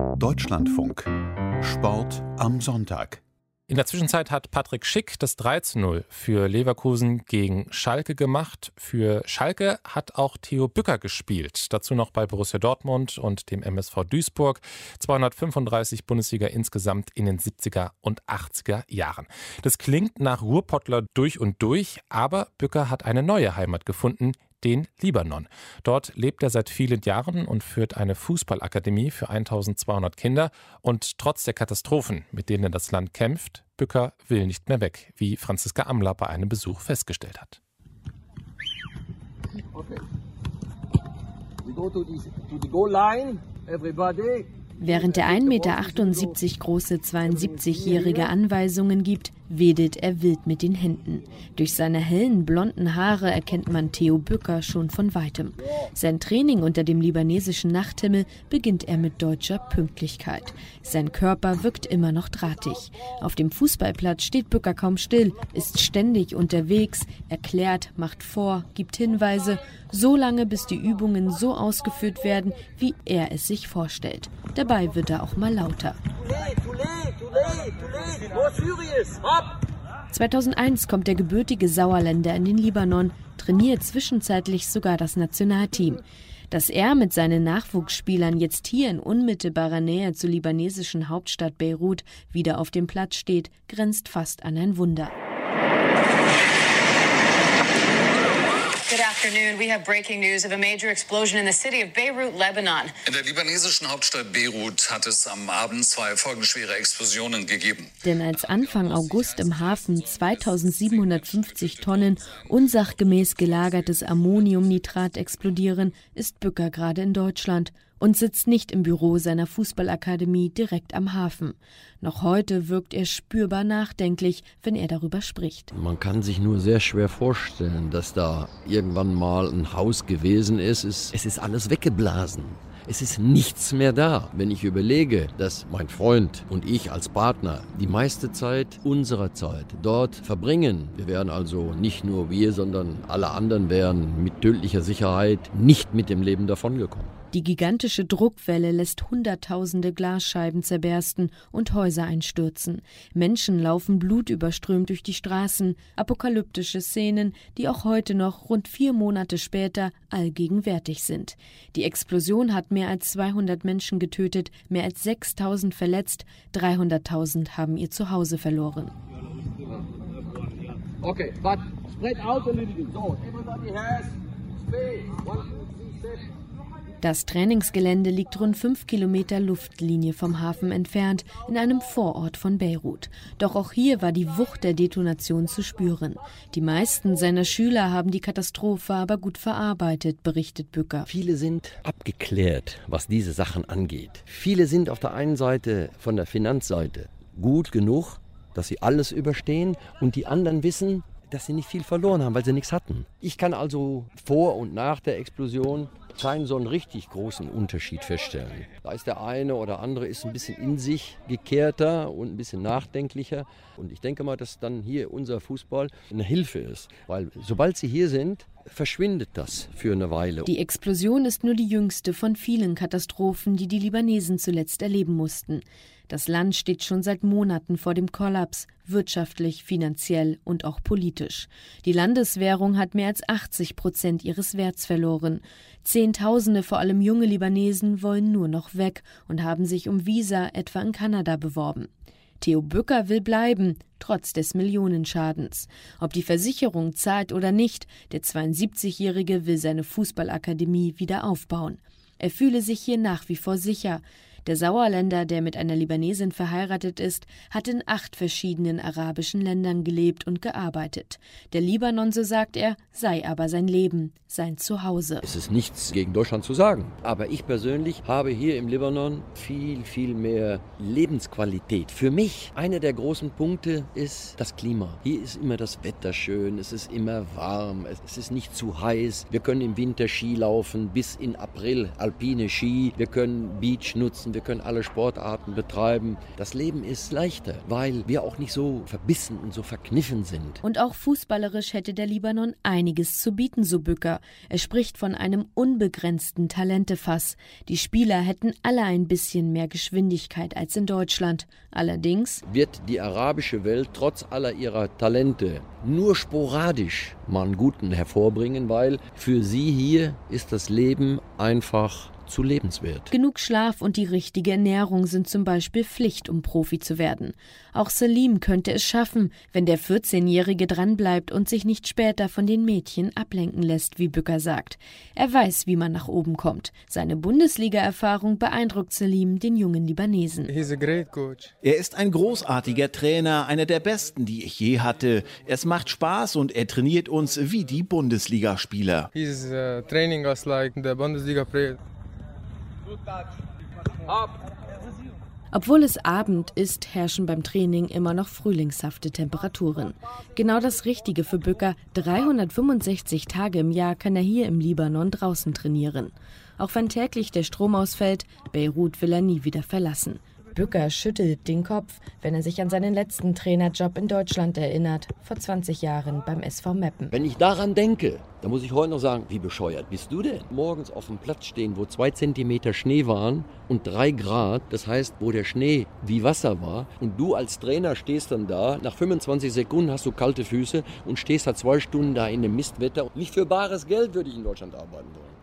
Deutschlandfunk. Sport am Sonntag. In der Zwischenzeit hat Patrick Schick das 3:0 für Leverkusen gegen Schalke gemacht. Für Schalke hat auch Theo Bücker gespielt. Dazu noch bei Borussia Dortmund und dem MSV Duisburg. 235 Bundesliga insgesamt in den 70er und 80er Jahren. Das klingt nach Ruhrpottler durch und durch, aber Bücker hat eine neue Heimat gefunden, den Libanon. Dort lebt er seit vielen Jahren und führt eine Fußballakademie für 1200 Kinder. Und trotz der Katastrophen, mit denen das Land kämpft, Bücker will nicht mehr weg, wie Franziska Amler bei einem Besuch festgestellt hat. Okay. We go to the goal line. Everybody. Während der 1,78 Meter große 72-Jährige Anweisungen gibt, wedelt er wild mit den Händen. Durch seine hellen, blonden Haare erkennt man Theo Bücker schon von Weitem. Sein Training unter dem libanesischen Nachthimmel beginnt er mit deutscher Pünktlichkeit. Sein Körper wirkt immer noch drahtig. Auf dem Fußballplatz steht Bücker kaum still, ist ständig unterwegs, erklärt, macht vor, gibt Hinweise, so lange bis die Übungen so ausgeführt werden, wie er es sich vorstellt. Dabei wird er auch mal lauter. 2001 kommt der gebürtige Sauerländer in den Libanon, trainiert zwischenzeitlich sogar das Nationalteam. Dass er mit seinen Nachwuchsspielern jetzt hier in unmittelbarer Nähe zur libanesischen Hauptstadt Beirut wieder auf dem Platz steht, grenzt fast an ein Wunder. Good afternoon. We have breaking news of a major explosion in the city of Beirut, Lebanon. In der libanesischen Hauptstadt Beirut hat es am Abend 2 folgenschwere Explosionen gegeben. Denn als Anfang August im Hafen 2750 Tonnen unsachgemäß gelagertes Ammoniumnitrat explodieren, ist Bücker gerade in Deutschland und sitzt nicht im Büro seiner Fußballakademie direkt am Hafen. Noch heute wirkt er spürbar nachdenklich, wenn er darüber spricht. Man kann sich nur sehr schwer vorstellen, dass da irgendwann mal ein Haus gewesen ist. Es ist alles weggeblasen. Es ist nichts mehr da. Wenn ich überlege, dass mein Freund und ich als Partner die meiste Zeit unserer Zeit dort verbringen, wir wären also nicht nur wir, sondern alle anderen wären mit tödlicher Sicherheit nicht mit dem Leben davongekommen. Die gigantische Druckwelle lässt Hunderttausende Glasscheiben zerbersten und Häuser einstürzen. Menschen laufen blutüberströmt durch die Straßen. Apokalyptische Szenen, die auch heute noch, rund 4 Monate später, allgegenwärtig sind. Die Explosion hat mehr als 200 Menschen getötet, mehr als 6.000 verletzt, 300.000 haben ihr Zuhause verloren. Okay, but spread out a little bit. So, everybody has space. 1, 2, 3, 7. Das Trainingsgelände liegt rund 5 Kilometer Luftlinie vom Hafen entfernt, in einem Vorort von Beirut. Doch auch hier war die Wucht der Detonation zu spüren. Die meisten seiner Schüler haben die Katastrophe aber gut verarbeitet, berichtet Bücker. Viele sind abgeklärt, was diese Sachen angeht. Viele sind auf der einen Seite von der Finanzseite gut genug, dass sie alles überstehen, und die anderen wissen, dass sie nicht viel verloren haben, weil sie nichts hatten. Ich kann also vor und nach der Explosion keinen so einen richtig großen Unterschied feststellen. Da ist der eine oder andere ist ein bisschen in sich gekehrter und ein bisschen nachdenklicher. Und ich denke mal, dass dann hier unser Fußball eine Hilfe ist. Weil sobald sie hier sind, verschwindet das für eine Weile. Die Explosion ist nur die jüngste von vielen Katastrophen, die die Libanesen zuletzt erleben mussten. Das Land steht schon seit Monaten vor dem Kollaps, wirtschaftlich, finanziell und auch politisch. Die Landeswährung hat mehr als 80% ihres Werts verloren. Zehntausende, vor allem junge Libanesen, wollen nur noch weg und haben sich um Visa etwa in Kanada beworben. Theo Bücker will bleiben, trotz des Millionenschadens. Ob die Versicherung zahlt oder nicht, der 72-Jährige will seine Fußballakademie wieder aufbauen. Er fühle sich hier nach wie vor sicher. Der Sauerländer, der mit einer Libanesin verheiratet ist, hat in 8 verschiedenen arabischen Ländern gelebt und gearbeitet. Der Libanon, so sagt er, sei aber sein Leben, sein Zuhause. Es ist nichts gegen Deutschland zu sagen, aber ich persönlich habe hier im Libanon viel, viel mehr Lebensqualität. Für mich einer der großen Punkte ist das Klima. Hier ist immer das Wetter schön, es ist immer warm, es ist nicht zu heiß. Wir können im Winter Ski laufen, bis in April alpine Ski. Wir können Beach nutzen laufen, wir können alle Sportarten betreiben. Das Leben ist leichter, weil wir auch nicht so verbissen und so verkniffen sind. Und auch fußballerisch hätte der Libanon einiges zu bieten, so Bücker. Er spricht von einem unbegrenzten Talentefass. Die Spieler hätten alle ein bisschen mehr Geschwindigkeit als in Deutschland. Allerdings wird die arabische Welt trotz aller ihrer Talente nur sporadisch mal einen Guten hervorbringen, weil für sie hier ist das Leben einfach zu lebenswert. Genug Schlaf und die richtige Ernährung sind zum Beispiel Pflicht, um Profi zu werden. Auch Salim könnte es schaffen, wenn der 14-Jährige dranbleibt und sich nicht später von den Mädchen ablenken lässt, wie Bücker sagt. Er weiß, wie man nach oben kommt. Seine Bundesliga-Erfahrung beeindruckt Salim, den jungen Libanesen. Er ist ein großartiger Trainer, einer der besten, die ich je hatte. Es macht Spaß und er trainiert uns wie die Bundesligaspieler. Training us like the Bundesliga player. Obwohl es Abend ist, herrschen beim Training immer noch frühlingshafte Temperaturen. Genau das Richtige für Bücker. 365 Tage im Jahr kann er hier im Libanon draußen trainieren. Auch wenn täglich der Strom ausfällt, Beirut will er nie wieder verlassen. Bücker schüttelt den Kopf, wenn er sich an seinen letzten Trainerjob in Deutschland erinnert, vor 20 Jahren beim SV Meppen. Wenn ich daran denke, dann muss ich heute noch sagen, wie bescheuert bist du denn? Morgens auf dem Platz stehen, wo 2 Zentimeter Schnee waren und 3 Grad, das heißt, wo der Schnee wie Wasser war. Und du als Trainer stehst dann da, nach 25 Sekunden hast du kalte Füße und stehst da 2 Stunden da in dem Mistwetter. Nicht für bares Geld würde ich in Deutschland arbeiten wollen.